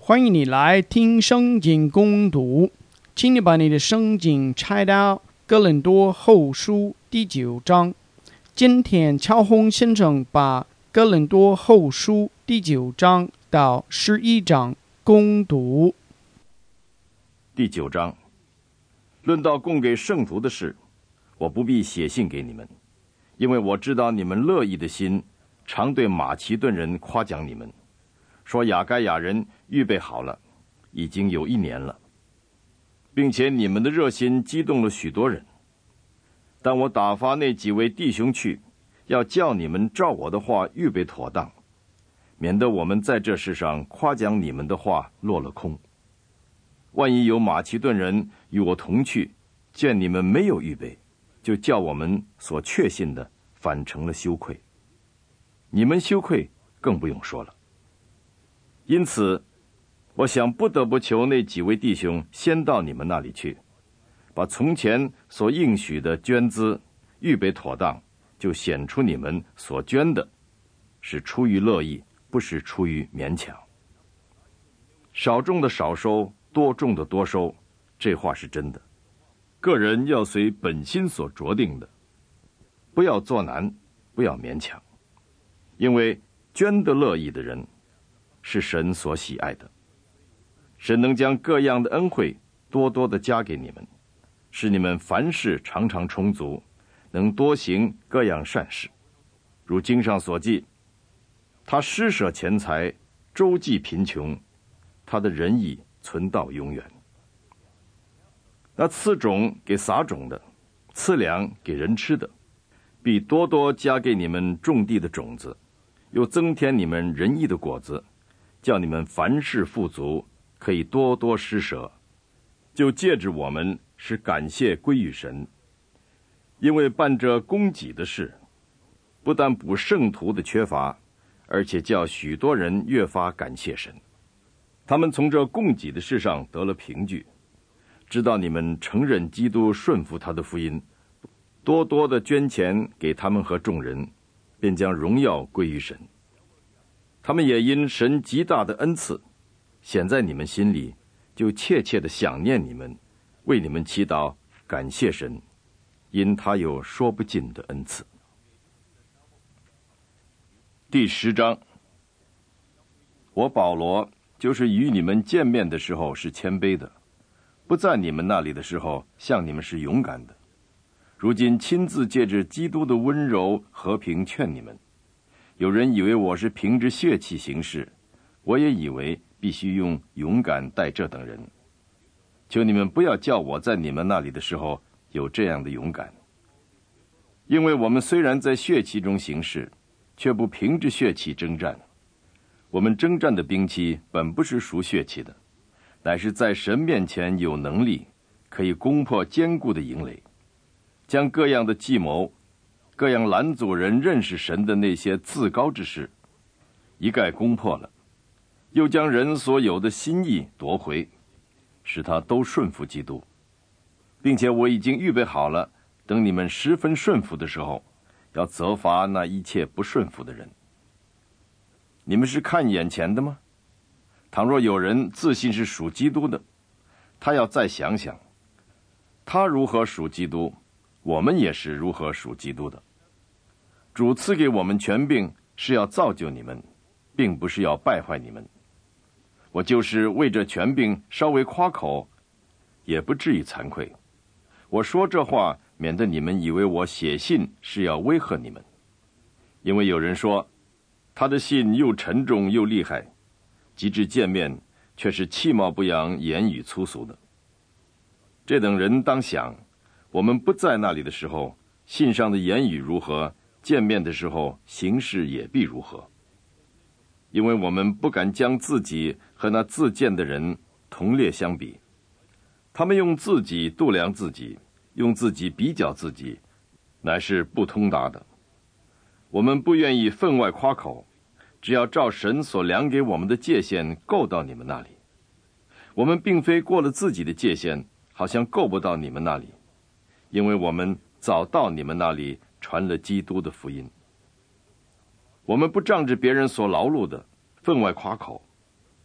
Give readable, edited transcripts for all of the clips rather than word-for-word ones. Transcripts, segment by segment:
欢迎你来听圣经攻读，请你把你的圣经拆到哥林多后书第9章。今天乔宏先生把哥林多后书第9章到11章攻读。 第9章，论到供给圣徒的事，我不必写信给你们，因为我知道你们乐意的心常对马其顿人夸奖你们，说亚该亚人预备好了，已经有1年了，并且你们的热心激动了许多人。但我打发那几位弟兄去，要叫你们照我的话预备妥当，免得我们在这世上夸奖你们的话落了空。万一有马其顿人与我同去，见你们没有预备，就叫我们所确信的反成了羞愧。你们羞愧更不用说了。因此，我想不得不求那几位弟兄先到你们那里去，把从前所应许的捐资预备妥当，就显出你们所捐的是出于乐意，不是出于勉强。少种的少收，多种的多收，这话是真的。个人要随本心所酌定的，不要作难，不要勉强，因为捐得乐意的人是神所喜爱的。神能将各样的恩惠多多的加给你们，使你们凡事常常充足，能多行各样善事。如经上所记，他施舍钱财，周济贫穷，他的仁义存到永远。那赐种给撒种的，赐粮给人吃的，必多多加给你们种地的种子，又增添你们仁义的果子，叫你们凡事富足，可以多多施舍，就借着我们使感谢归于神。因为办这供给的事，不但补圣徒的缺乏，而且叫许多人越发感谢神。他们从这供给的事上得了凭据，知道你们承认基督，顺服他的福音，多多的捐钱给他们和众人，便将荣耀归于神。他们也因神极大的恩赐显在你们心里，就切切的想念你们，为你们祈祷，感谢神，因他有说不尽的恩赐。第10章，我保罗就是与你们见面的时候是谦卑的，不在你们那里的时候向你们是勇敢的。如今亲自借着基督的温柔和平劝你们。有人以为我是凭着血气行事，我也以为必须用勇敢待这等人。求你们不要叫我在你们那里的时候有这样的勇敢，因为我们虽然在血气中行事，却不凭着血气征战。我们征战的兵器本不是属血气的，乃是在神面前有能力，可以攻破坚固的营垒，将各样的计谋，各样拦阻人认识神的那些自高之事一概攻破了，又将人所有的心意夺回，使他都顺服基督。并且我已经预备好了，等你们十分顺服的时候，要责罚那一切不顺服的人。你们是看眼前的吗？倘若有人自信是属基督的，他要再想想，他如何属基督，我们也是如何属基督的。主赐给我们权柄，是要造就你们，并不是要败坏你们。我就是为这权柄稍微夸口，也不至于惭愧。我说这话，免得你们以为我写信是要威吓你们。因为有人说，他的信又沉重又厉害，及至见面，却是气貌不扬，言语粗俗的。这等人当想，我们不在那里的时候，信上的言语如何，见面的时候行事也必如何。因为我们不敢将自己和那自荐的人同列相比，他们用自己度量自己，用自己比较自己，乃是不通达的。我们不愿意分外夸口，只要照神所量给我们的界限够到你们那里。我们并非过了自己的界限，好像够不到你们那里，因为我们早到你们那里传了基督的福音。我们不仗着别人所劳碌的分外夸口，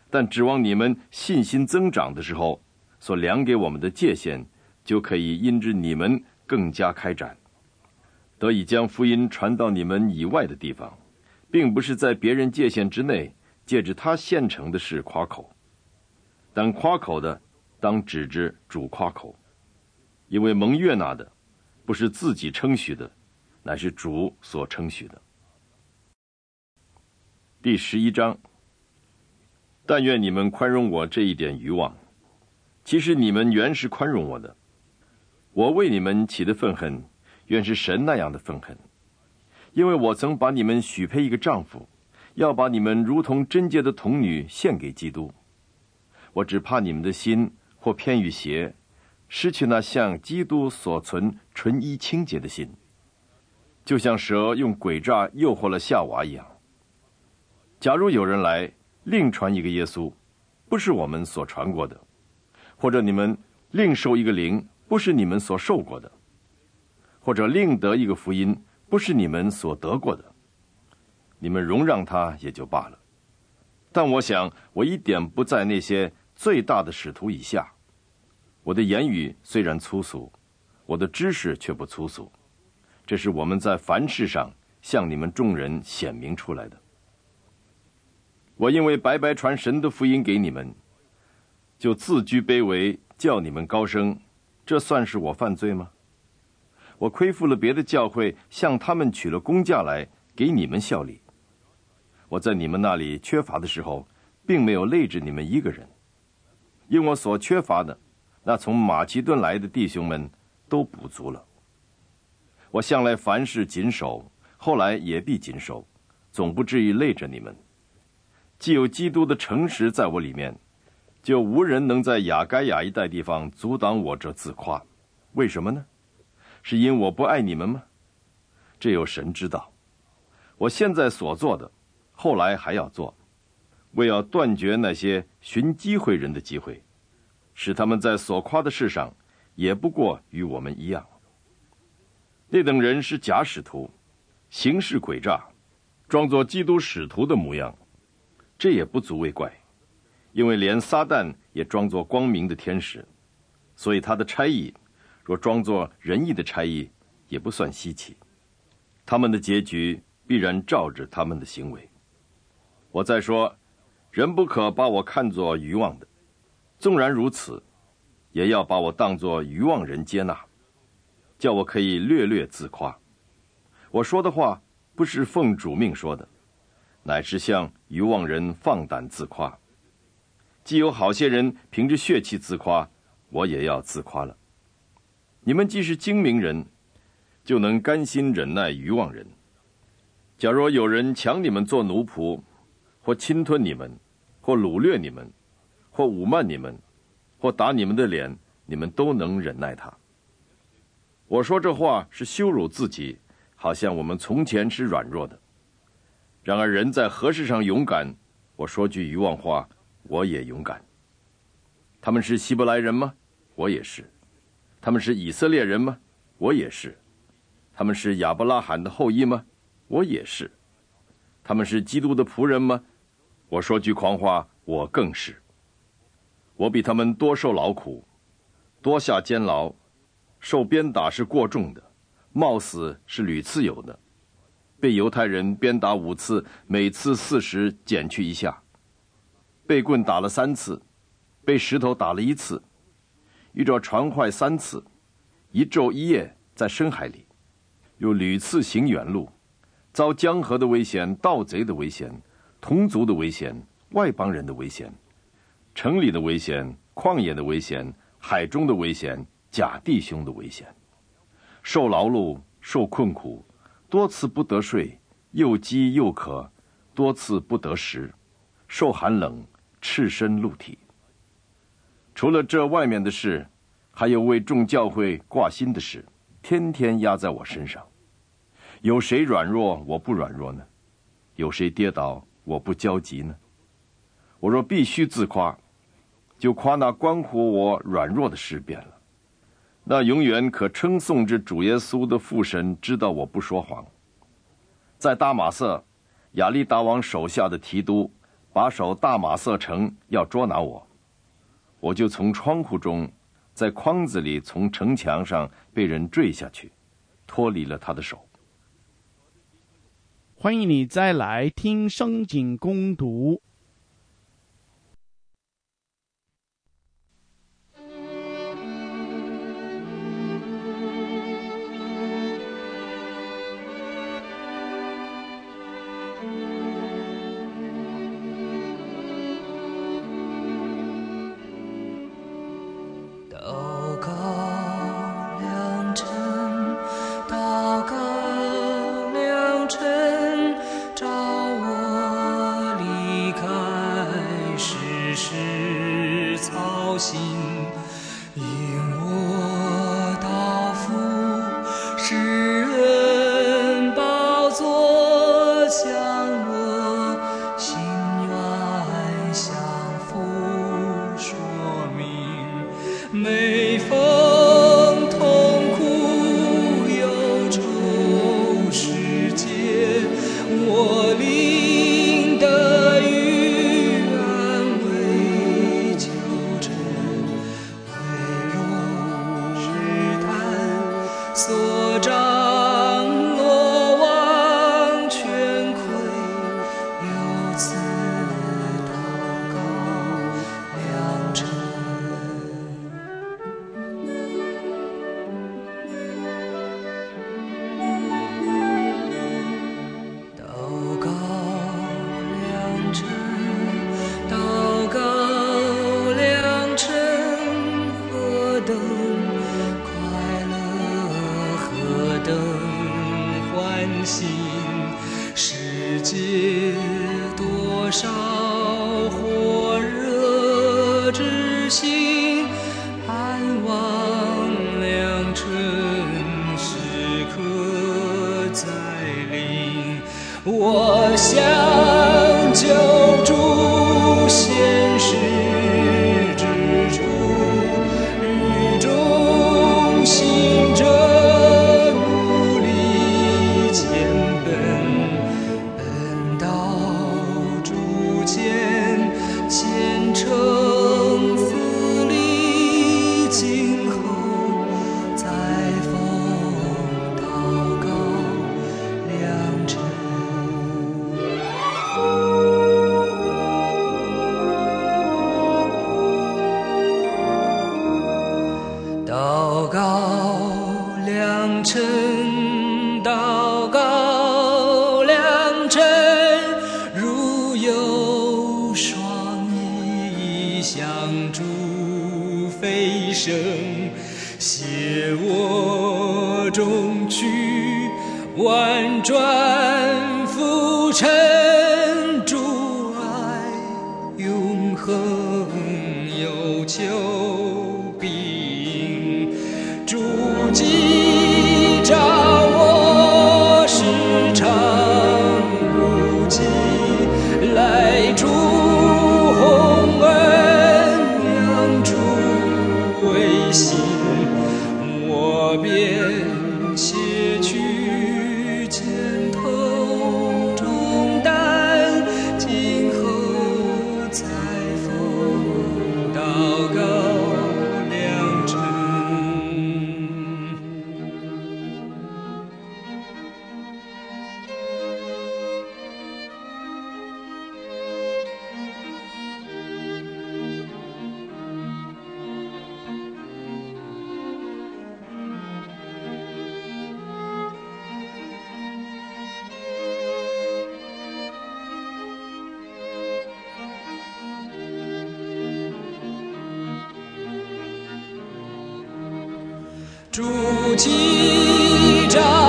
但指望你们信心增长的时候，所量给我们的界限，就可以因着你们更加开展，得以将福音传到你们以外的地方，并不是在别人界限之内，借着他现成的事夸口。但夸口的，当指着主夸口，因为蒙悦纳的，不是自己称许的，乃是主所称许的。第11章，但愿你们宽容我这一点愚妄，其实你们原是宽容我的。我为你们起的愤恨，原是神那样的愤恨，因为我曾把你们许配一个丈夫，要把你们如同贞洁的童女献给基督。我只怕你们的心或偏于邪，失去那像基督所存纯一清洁的心，就像蛇用诡诈诱惑了夏娃一样。假如有人来另传一个耶稣，不是我们所传过的，或者你们另受一个灵，不是你们所受过的，或者另得一个福音，不是你们所得过的，你们容让他也就罢了。但我想，我一点不在那些最大的使徒以下。我的言语虽然粗俗，我的知识却不粗俗，这是我们在凡事上向你们众人显明出来的。我因为白白传神的福音给你们，就自居卑微，叫你们高升，这算是我犯罪吗？我亏负了别的教会，向他们取了工价来给你们效力。我在你们那里缺乏的时候，并没有累着你们一个人，因我所缺乏的，那从马其顿来的弟兄们都补足了。我向来凡事谨守，后来也必谨守，总不至于累着你们。既有基督的诚实在我里面，就无人能在亚该亚一带地方阻挡我这自夸。为什么呢？是因我不爱你们吗？这有神知道。我现在所做的，后来还要做，为要断绝那些寻机会人的机会，使他们在所夸的事上也不过与我们一样。那等人是假使徒，行事诡诈，装作基督使徒的模样，这也不足为怪，因为连撒旦也装作光明的天使，所以他的差役若装作仁义的差役，也不算稀奇。他们的结局必然照着他们的行为。我再说，人不可把我看作愚妄的，纵然如此，也要把我当作愚妄人接纳，叫我可以略略自夸。我说的话不是奉主命说的，乃是向愚妄人放胆自夸。既有好些人凭着血气自夸，我也要自夸了。你们既是精明人，就能甘心忍耐愚妄人。假若有人抢你们做奴仆，或侵吞你们，或掳掠你们，或侮慢你们，或打你们的脸，你们都能忍耐他。我说这话是羞辱自己，好像我们从前是软弱的。然而人在何事上勇敢，我说句愚妄话，我也勇敢。他们是希伯来人吗？我也是。他们是以色列人吗？我也是。他们是亚伯拉罕的后裔吗？我也是。他们是基督的仆人吗？我说句狂话，我更是。我比他们多受劳苦，多下监牢，受鞭打是过重的，冒死是屡次有的，被犹太人鞭打5次，每次40减去1下，被棍打了3次，被石头打了1次，遇着船坏3次，1昼1夜在深海里，又屡次行远路，遭江河的危险，盗贼的危险，同族的危险，外邦人的危险，城里的危险，旷野的危险，海中的危险，假弟兄的危险，受劳碌，受困苦，多次不得睡，又饥又渴，多次不得食，受寒冷，赤身露体。除了这外面的事，还有为众教会挂心的事，天天压在我身上。有谁软弱，我不软弱呢？有谁跌倒，我不焦急呢？我若必须自夸，就夸那关乎我软弱的事变了。那永远可称颂之主耶稣的父神知道我不说谎。在大马色，亚利达王手下的提督把守大马色城，要捉拿我。我就从窗户中，在筐子里从城墙上被人坠下去，脱离了他的手。 欢迎你再来听圣经攻读。 每逢痛苦忧愁世界，我灵得与安慰纠正，微弱试探所掌落忘全亏，由此祷告良辰。世界多少火热之心，盼望良辰时刻再临。我想救助现实之处，雨中行者努力前奔到主前，虔诚死力，今后再逢祷告良辰。祷告良辰，祷告良辰，如有双翼相助飞升，携我终去，婉转浮沉，主爱永恒有求必应，主记照我时常无忌，来助洪恩养出微心，我便卸去肩头重担，今后再逢祷告良辰。主记照